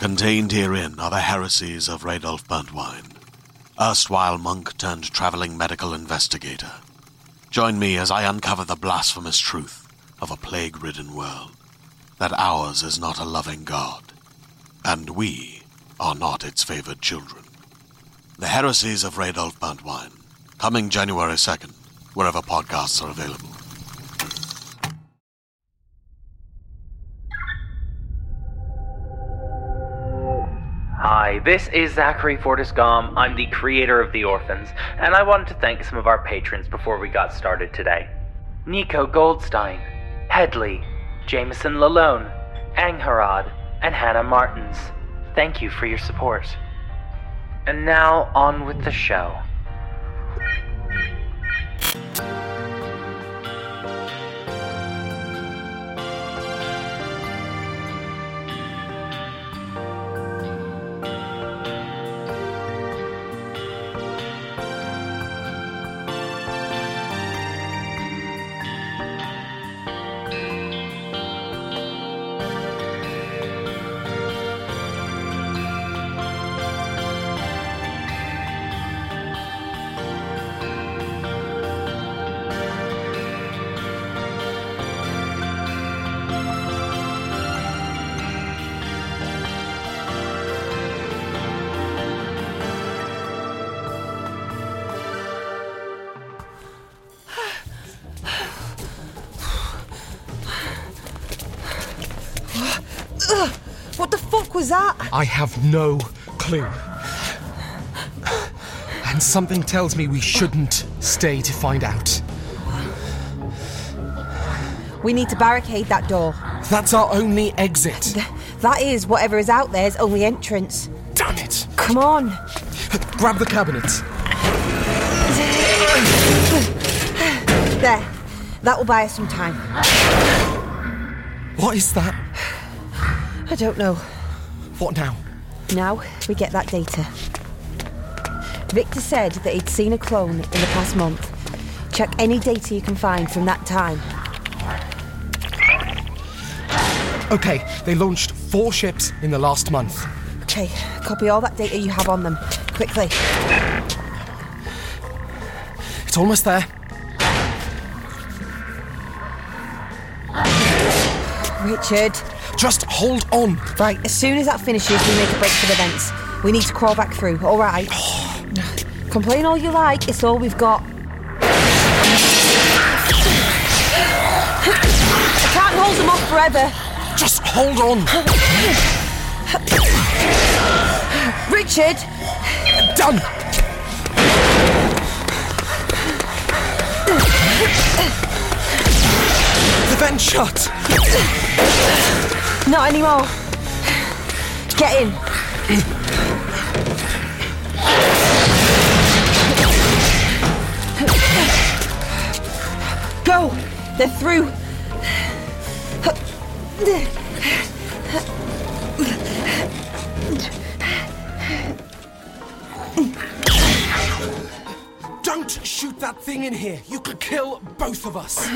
Contained herein are the heresies of Radolf Burntwine, erstwhile monk turned traveling medical investigator. Join me as I uncover the blasphemous truth of a plague-ridden world, that ours is not a loving God, and we are not its favored children. The heresies of Radolf Burntwine, coming January 2nd, wherever podcasts are available. Hi, this is Zachary Fortiscom. I'm the creator of The Orphans, and I wanted to thank some of our patrons before we got started today. Nico Goldstein, Headley, Jameson Lalone, Angharad, and Hannah Martins. Thank you for your support. And now, on with the show. What the fuck was that? I have no clue. And something tells me we shouldn't stay to find out. We need to barricade that door. That's our only exit. That is, whatever is out there's only entrance. Damn it! Come on. Grab the cabinet. There. That will buy us some time. What is that? I don't know. What now? Now we get that data. Victor said that he'd seen a clone in the past month. Check any data you can find from that time. Okay, they launched 4 ships in the last month. Okay, copy all that data you have on them. Quickly. It's almost there. Richard. Just hold on. Right, as soon as that finishes, we make a break for the vents. We need to crawl back through, all right? Complain all you like, it's all we've got. I can't hold them off forever. Just hold on. Richard! Done. The vent shut. Not anymore. Get in. Go! They're through. Don't shoot that thing in here. You could kill both of us.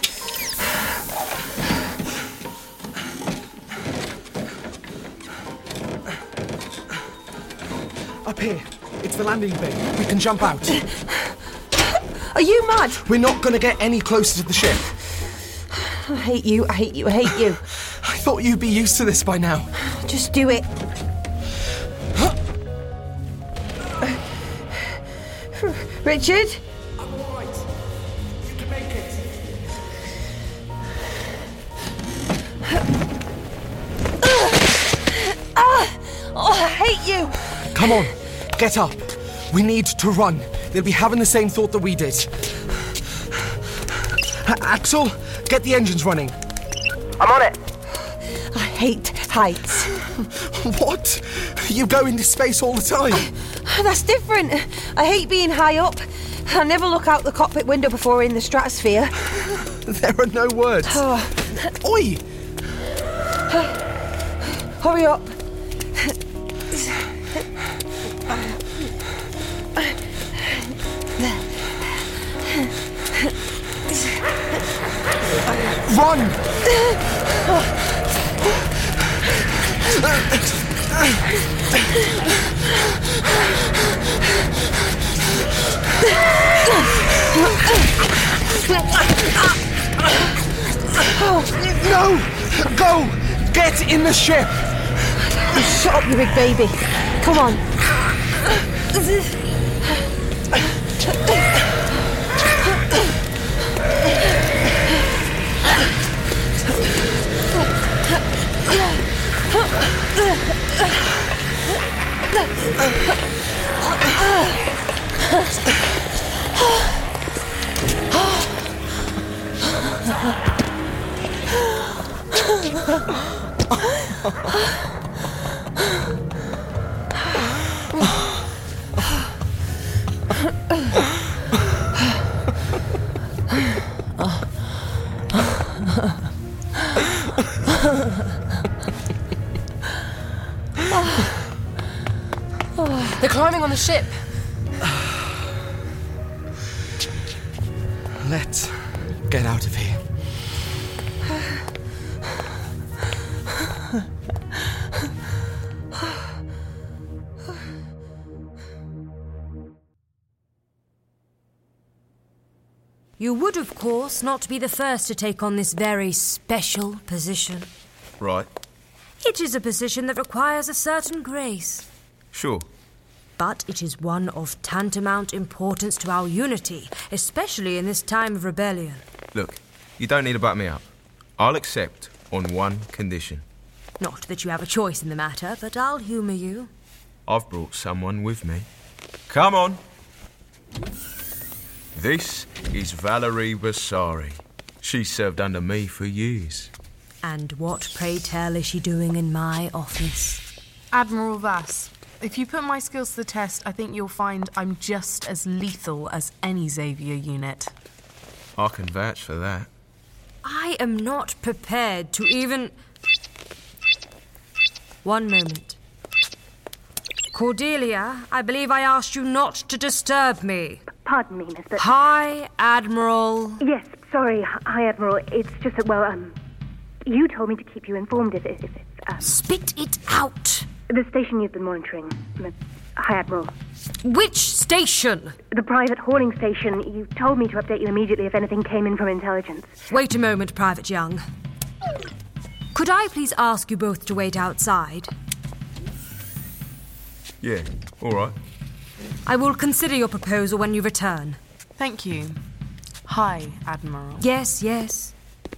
Up here. It's the landing bay. We can jump out. Are you mad? We're not going to get any closer to the ship. I hate you, I hate you, I hate you. I thought you'd be used to this by now. Just do it. Richard? I'm all right. You can make it. Oh, I hate you. Come on, get up. We need to run. They'll be having the same thought that we did. Axel, get the engines running. I'm on it. I hate heights. What? You go into space all the time. That's different. I hate being high up. I never look out the cockpit window before we're in the stratosphere. There are no words. Oi! Hurry up. Run! No! Go! Get in the ship! Shut up, you big baby. Come on. They're climbing on the ship. Let's get out of here. You would, of course, not be the first to take on this very special position. Right. It is a position that requires a certain grace. Sure. But it is one of tantamount importance to our unity, especially in this time of rebellion. Look, you don't need to back me up. I'll accept on one condition. Not that you have a choice in the matter, but I'll humour you. I've brought someone with me. Come on. This is Valerie Basari. She served under me for years. And what, pray tell, is she doing in my office? Admiral Vass, if you put my skills to the test, I think you'll find I'm just as lethal as any Xavier unit. I can vouch for that. I am not prepared to even... One moment. Cordelia, I believe I asked you not to disturb me. Pardon me, Miss, but... Hi, Admiral. Yes, sorry. Hi, Admiral. It's just that, well, you told me to keep you informed if it's, Spit it out. The station you've been monitoring. Hi, Admiral. Which station? The private hauling station. You told me to update you immediately if anything came in from intelligence. Wait a moment, Private Young. Could I please ask you both to wait outside? Yeah, all right. I will consider your proposal when you return. Thank you. Hi, Admiral. Yes, yes.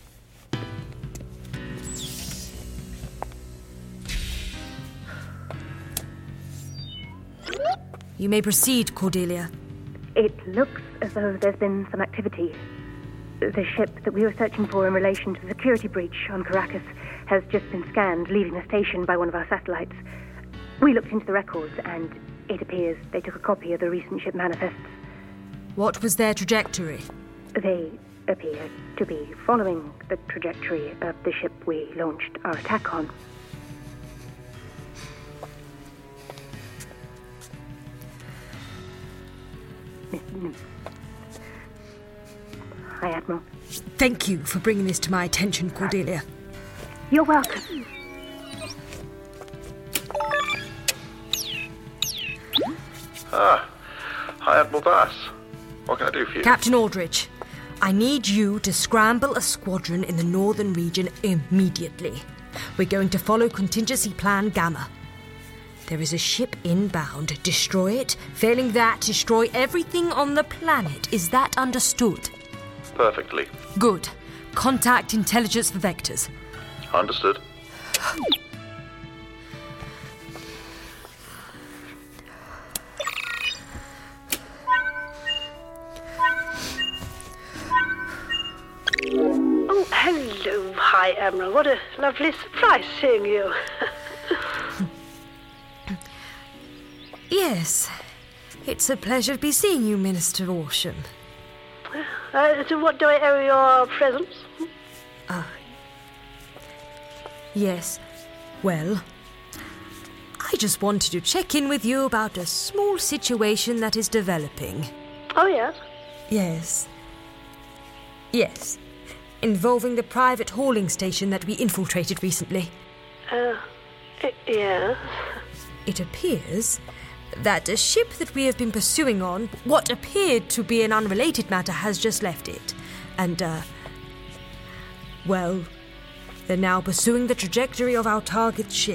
You may proceed, Cordelia. It looks as though there's been some activity. The ship that we were searching for in relation to the security breach on Caracas has just been scanned, leaving the station by one of our satellites. We looked into the records, and it appears they took a copy of the recent ship manifests. What was their trajectory? They appear to be following the trajectory of the ship we launched our attack on. Hi, Admiral. Thank you for bringing this to my attention, Cordelia. You're welcome. Hi, Admiral Vass. What can I do for you? Captain Aldrich, I need you to scramble a squadron in the northern region immediately. We're going to follow contingency plan Gamma. There is a ship inbound. Destroy it. Failing that, destroy everything on the planet. Is that understood? Perfectly. Good. Contact intelligence for vectors. Understood. Oh, hello. Hi, Admiral. What a lovely surprise seeing you. Yes. It's a pleasure to be seeing you, Minister Orsham. To what do I owe your presence? Yes. Well, I just wanted to check in with you about a small situation that is developing. Oh, yes? Yes. Yes. Involving the private hauling station that we infiltrated recently. Yes? It appears that a ship that we have been pursuing on what appeared to be an unrelated matter has just left it. And, well, they're now pursuing the trajectory of our target ship.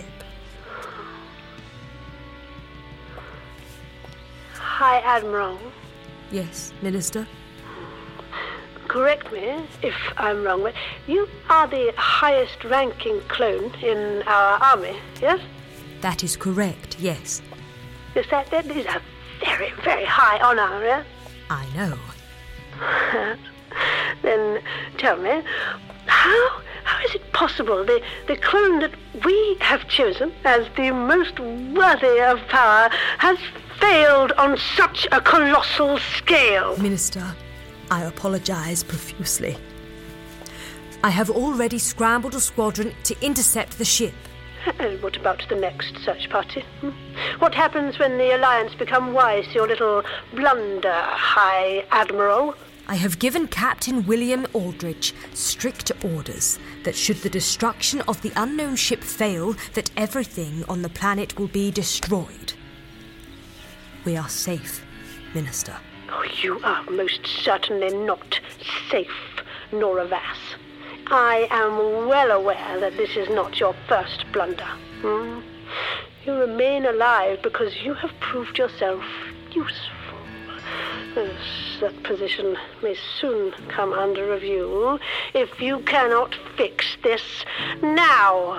High Admiral. Yes, Minister? Correct me if I'm wrong, but you are the highest-ranking clone in our army, yes? That is correct, yes. Yes, that is a very, very high honor, yes? I know. Then tell me, how is it possible the clone that we have chosen as the most worthy of power has failed on such a colossal scale? Minister, I apologize profusely. I have already scrambled a squadron to intercept the ship. And what about the next search party? What happens when the Alliance become wise to your little blunder, High Admiral? I have given Captain William Aldrich strict orders that should the destruction of the unknown ship fail, that everything on the planet will be destroyed. We are safe, Minister. Oh, you are most certainly not safe, Nora Vass. I am well aware that this is not your first blunder. You remain alive because you have proved yourself useful. That position may soon come under review if you cannot fix this now.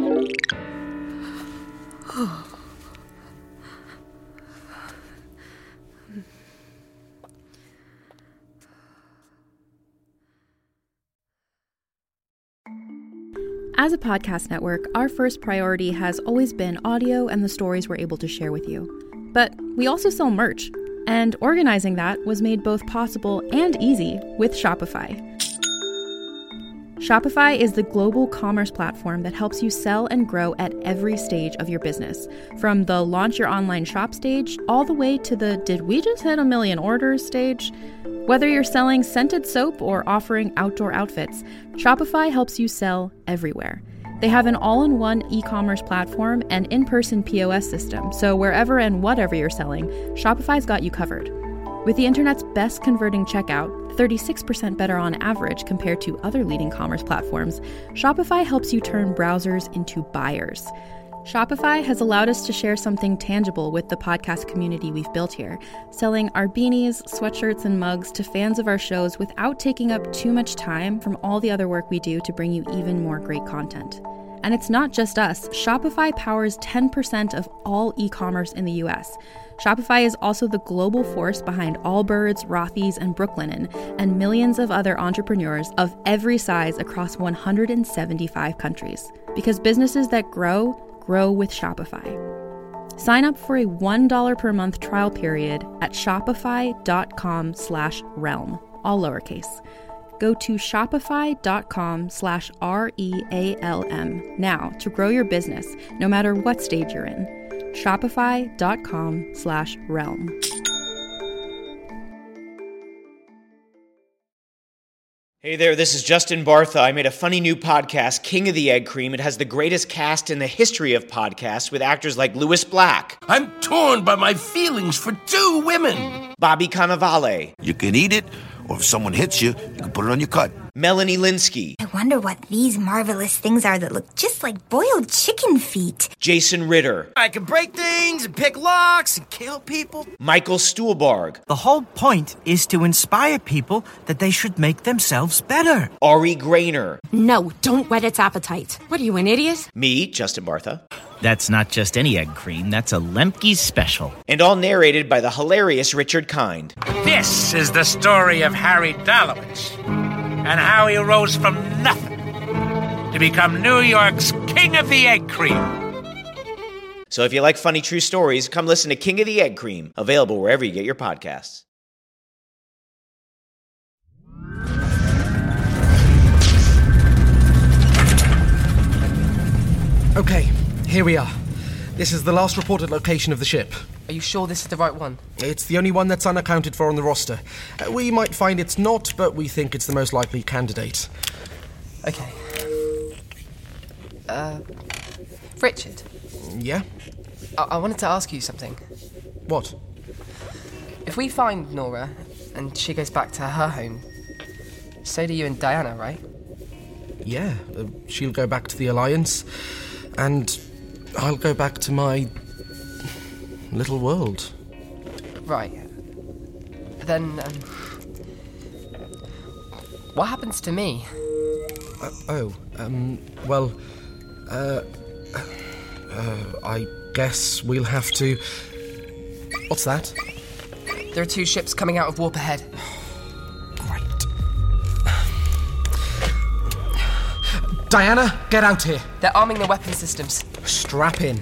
As a podcast network, our first priority has always been audio and the stories we're able to share with you. But we also sell merch, and organizing that was made both possible and easy with Shopify. Shopify is the global commerce platform that helps you sell and grow at every stage of your business, from the launch your online shop stage all the way to the did we just hit 1 million orders stage. Whether you're selling scented soap or offering outdoor outfits, Shopify helps you sell everywhere. They have an all-in-one e-commerce platform and in-person POS system, so wherever and whatever you're selling, Shopify's got you covered. With the internet's best converting checkout, 36% better on average compared to other leading commerce platforms, Shopify helps you turn browsers into buyers. Shopify has allowed us to share something tangible with the podcast community we've built here, selling our beanies, sweatshirts, and mugs to fans of our shows without taking up too much time from all the other work we do to bring you even more great content. And it's not just us. Shopify powers 10% of all e-commerce in the US. Shopify is also the global force behind Allbirds, Rothy's, and Brooklinen, and millions of other entrepreneurs of every size across 175 countries. Because businesses that grow with Shopify. Sign up for a $1 per month trial period at shopify.com/realm, all lowercase. Go to shopify.com/REALM now to grow your business, no matter what stage you're in. Shopify.com/realm. Hey there, this is Justin Bartha. I made a funny new podcast, King of the Egg Cream. It has the greatest cast in the history of podcasts with actors like Louis Black. I'm torn by my feelings for two women. Bobby Cannavale. You can eat it, or if someone hits you, you can put it on your cut. Melanie Linsky. I wonder what these marvelous things are that look just like boiled chicken feet. Jason Ritter. I can break things and pick locks and kill people. Michael Stuhlbarg. The whole point is to inspire people that they should make themselves better. Ari Grainer. No, don't whet its appetite. What are you, an idiot? Me, Justin Bartha. That's not just any egg cream, that's a Lemke's special. And all narrated by the hilarious Richard Kind. This is the story of Harry Dalowitz and how he rose from nothing to become New York's King of the Egg Cream. So if you like funny true stories, come listen to King of the Egg Cream, available wherever you get your podcasts. Okay, here we are. This is the last reported location of the ship. Are you sure this is the right one? It's the only one that's unaccounted for on the roster. We might find it's not, but we think it's the most likely candidate. Okay. Richard? Yeah? I wanted to ask you something. What? If we find Nora, and she goes back to her home, so do you and Diana, right? Yeah, she'll go back to the Alliance, and I'll go back to my little world. Right. Then, what happens to me? I guess we'll have to... What's that? There are 2 ships coming out of warp ahead. Great. Diana, get out here. They're arming their weapon systems. Strap in.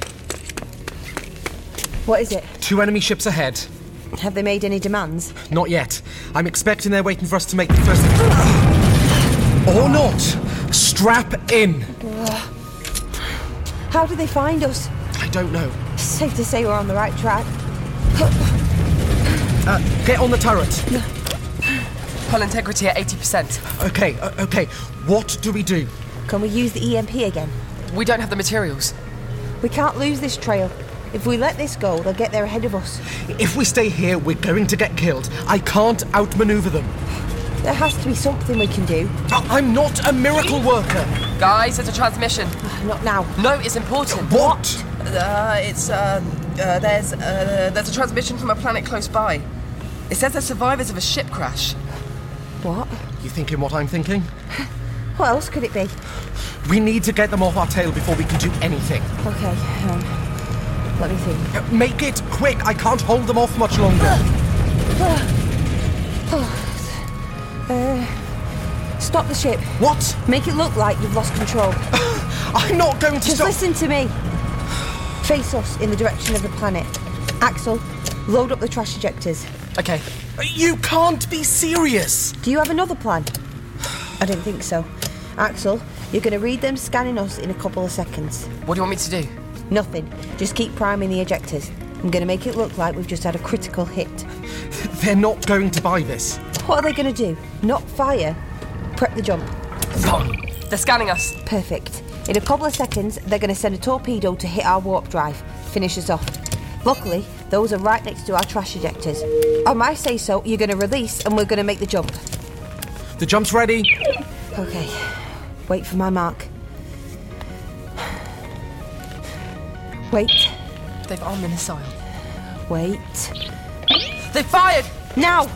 What is it? 2 enemy ships ahead. Have they made any demands? Not yet. I'm expecting they're waiting for us to make the first... Or not. Strap in. How did they find us? I don't know. Safe to say we're on the right track. Get on the turret. Hull integrity at 80%. Okay. What do we do? Can we use the EMP again? We don't have the materials. We can't lose this trail. If we let this go, they'll get there ahead of us. If we stay here, we're going to get killed. I can't outmaneuver them. There has to be something we can do. I'm not a miracle worker. Guys, there's a transmission. Not now. No, it's important. What? There's a transmission from a planet close by. It says they're survivors of a ship crash. What? You thinking what I'm thinking? What else could it be? We need to get them off our tail before we can do anything. Okay, let me think. Make it quick. I can't hold them off much longer. Stop the ship. What? Make it look like you've lost control. I'm not going to stop. Just listen to me. Face us in the direction of the planet. Axel, load up the trash ejectors. Okay. You can't be serious. Do you have another plan? I don't think so. Axel, you're going to read them scanning us in a couple of seconds. What do you want me to do? Nothing. Just keep priming the ejectors. I'm going to make it look like we've just had a critical hit. They're not going to buy this. What are they going to do? Not fire? Prep the jump. Fine. They're scanning us. Perfect. In a couple of seconds, they're going to send a torpedo to hit our warp drive. Finish us off. Luckily, those are right next to our trash ejectors. On my say-so, you're going to release and we're going to make the jump. The jump's ready. Okay. Wait for my mark. Wait. They've armed the missile. Wait. They fired! Now!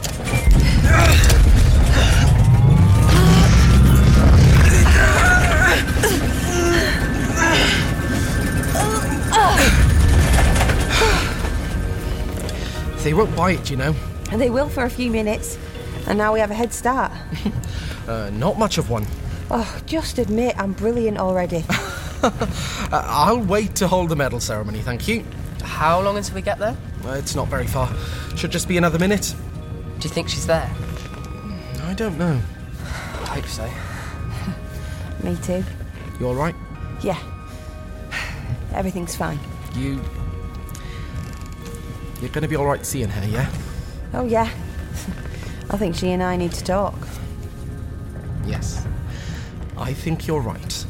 They won't buy it, you know. And they will for a few minutes. And now we have a head start. Not much of one. Oh, just admit I'm brilliant already. I'll wait to hold the medal ceremony, thank you. How long until we get there? It's not very far. Should just be another minute. Do you think she's there? I don't know. I hope so. Me too. You all right? Yeah. Everything's fine. You're going to be all right seeing her, yeah? Oh, yeah. I think she and I need to talk. Yes. I think you're right.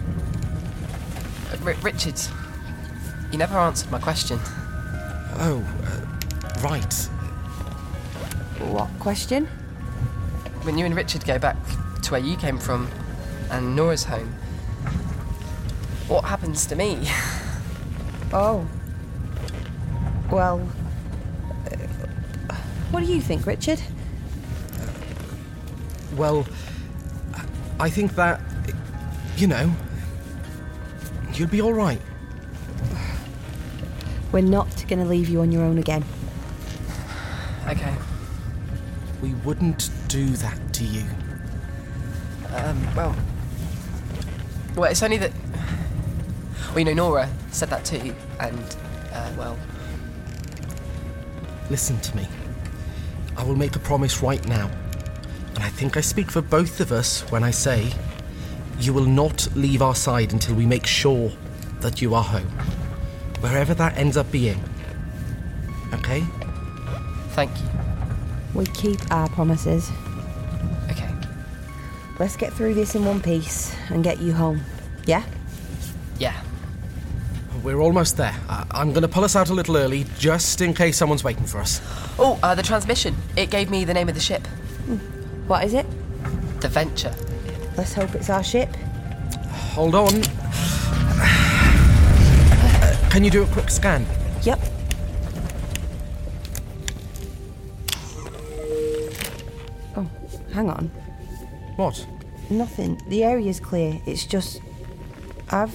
Richard, you never answered my question. Oh, right. What question? When you and Richard go back to where you came from and Nora's home, what happens to me? Oh. Well, what do you think, Richard? Well, I think that, you know, you'll be all right. We're not going to leave you on your own again. Okay. We wouldn't do that to you. Well, it's only that... Well, you know, Nora said that too, and, well... Listen to me. I will make a promise right now. And I think I speak for both of us when I say you will not leave our side until we make sure that you are home. Wherever that ends up being. Okay? Thank you. We keep our promises. Okay. Let's get through this in one piece and get you home. Yeah? We're almost there. I'm going to pull us out a little early, just in case someone's waiting for us. Oh, the transmission. It gave me the name of the ship. What is it? The Venture. Let's hope it's our ship. Hold on. Can you do a quick scan? Yep. Oh, hang on. What? Nothing. The area's clear. It's just... I've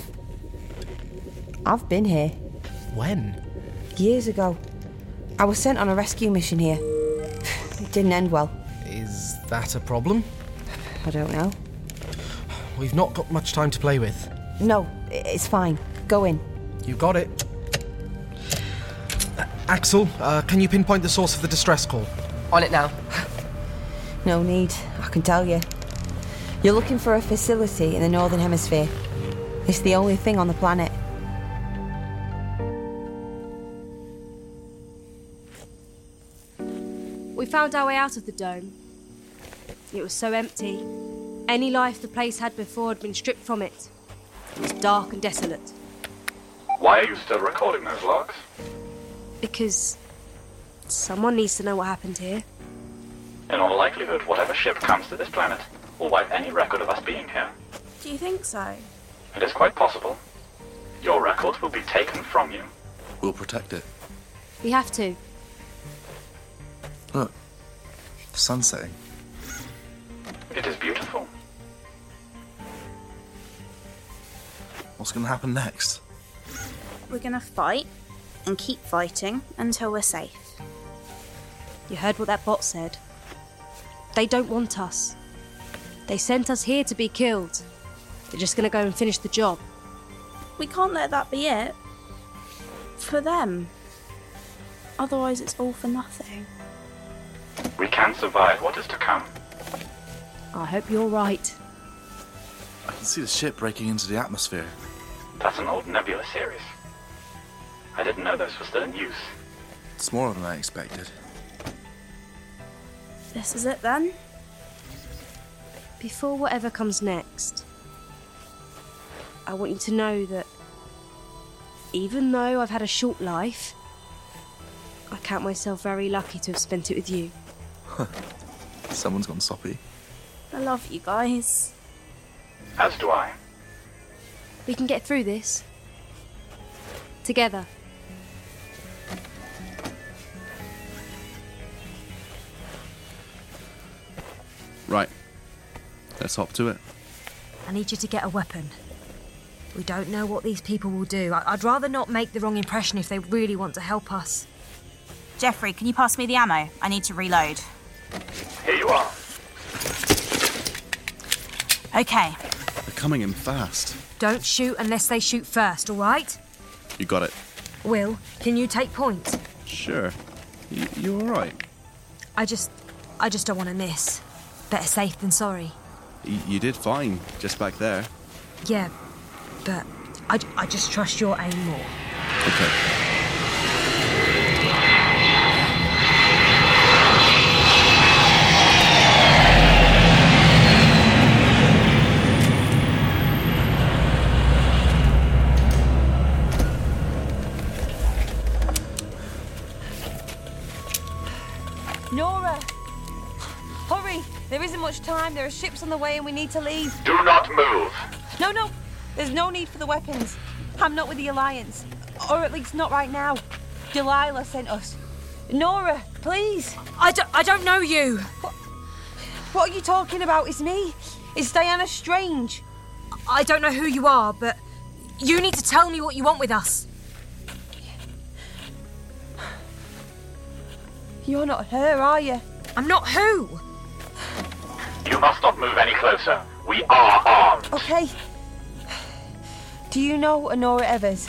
been here. When? Years ago. I was sent on a rescue mission here. It didn't end well. Is that a problem? I don't know. We've not got much time to play with. No, it's fine. Go in. You got it. Axel, can you pinpoint the source of the distress call? On it now. No need, I can tell you. You're looking for a facility in the Northern Hemisphere. It's the only thing on the planet. We found our way out of the dome. It was so empty. Any life the place had before had been stripped from it. It was dark and desolate. Why are you still recording those logs? Because someone needs to know what happened here. In all likelihood, whatever ship comes to this planet will wipe any record of us being here. Do you think so? It is quite possible. Your record will be taken from you. We'll protect it. We have to. Look, the sun's setting. It is beautiful. What's going to happen next? We're gonna fight and keep fighting until we're safe. You heard what that bot said. They don't want us. They sent us here to be killed. They're just gonna go and finish the job. We can't let that be it. For them. Otherwise it's all for nothing. We can survive what is to come. I hope you're right. I can see the ship breaking into the atmosphere. That's an old Nebula series. I didn't know those were still in use. It's more than I expected. This is it then? Before whatever comes next, I want you to know that even though I've had a short life, I count myself very lucky to have spent it with you. Someone's gone soppy. I love you guys. As do I. We can get through this. Together. Right. Let's hop to it. I need you to get a weapon. We don't know what these people will do. I'd rather not make the wrong impression if they really want to help us. Jeffrey, can you pass me the ammo? I need to reload. Here you are. Okay. They're coming in fast. Don't shoot unless they shoot first, all right? You got it. Will, can you take point? Sure. You all right? I just don't want to miss. Better safe than sorry. You did fine, just back there. Yeah, but I just trust your aim more. Okay. Nora! Hurry! There isn't much time. There are ships on the way and we need to leave. Do not move. No. There's no need for the weapons. I'm not with the Alliance. Or at least not right now. Delilah sent us. Nora, please. I don't know you. What are you talking about? It's me. It's Diana Strange. I don't know who you are, but you need to tell me what you want with us. You're not her, are you? I'm not who? You must not move any closer. We are armed. Okay. Do you know Honora Evers?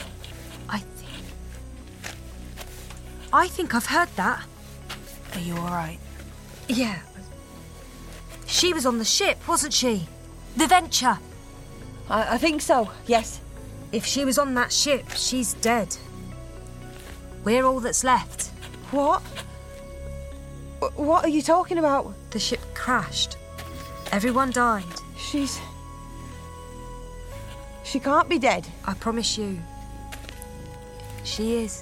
I think I've heard that. Are you all right? Yeah. She was on the ship, wasn't she? The Venture. I think so, yes. If she was on that ship, she's dead. We're all that's left. What? What are you talking about? The ship crashed. Everyone died. She can't be dead. I promise you. She is.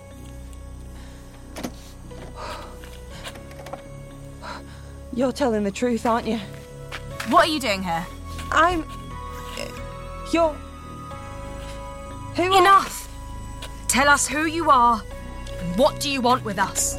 You're telling the truth, aren't you? What are you doing here? You're... Enough! Tell us who you are, and what do you want with us?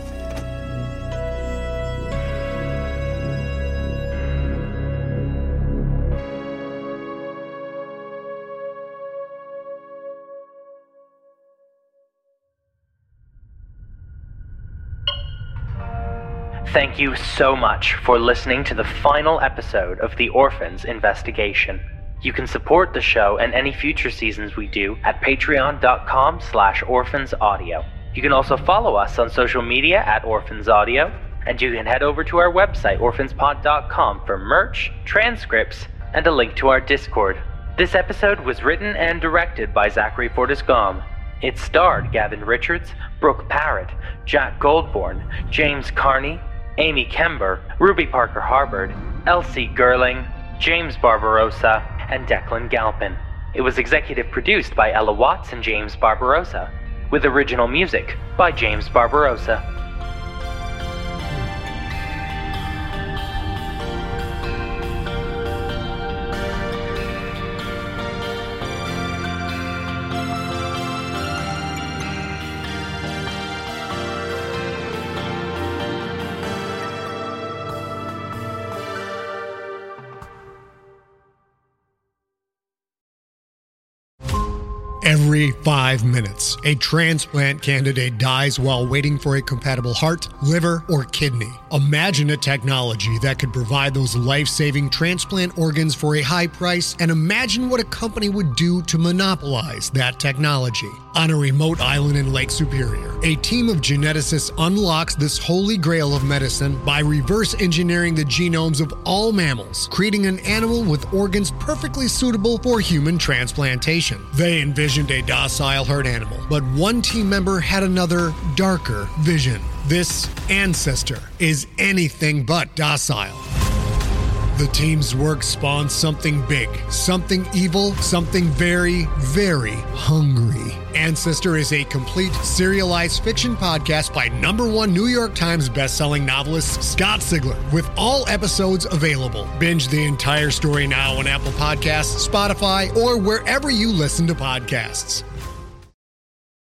Thank you so much for listening to the final episode of The Orphans Investigation. You can support the show and any future seasons we do at patreon.com/orphansaudio. You can also follow us on social media at orphansaudio, and you can head over to our website, orphanspod.com, for merch, transcripts, and a link to our Discord. This episode was written and directed by Zachary Fortiscom. It starred Gavin Richards, Brooke Parrott, Jack Goldborn, James Carney, Amy Kember, Ruby Parker Harbord, Elsie Gerling, James Barbarossa, and Declan Galpin. It was executive produced by Ella Watts and James Barbarossa, with original music by James Barbarossa. Every 5 minutes, a transplant candidate dies while waiting for a compatible heart, liver, or kidney. Imagine a technology that could provide those life-saving transplant organs for a high price, and imagine what a company would do to monopolize that technology. On a remote island in Lake Superior, a team of geneticists unlocks this holy grail of medicine by reverse engineering the genomes of all mammals, creating an animal with organs perfectly suitable for human transplantation. They envisioned a docile herd animal, but one team member had another, darker vision. This ancestor is anything but docile. The team's work spawned something big, something evil, something very, very hungry. Ancestor is a complete serialized fiction podcast by #1 New York Times bestselling novelist Scott Sigler, with all episodes available. Binge the entire story now on Apple Podcasts, Spotify, or wherever you listen to podcasts.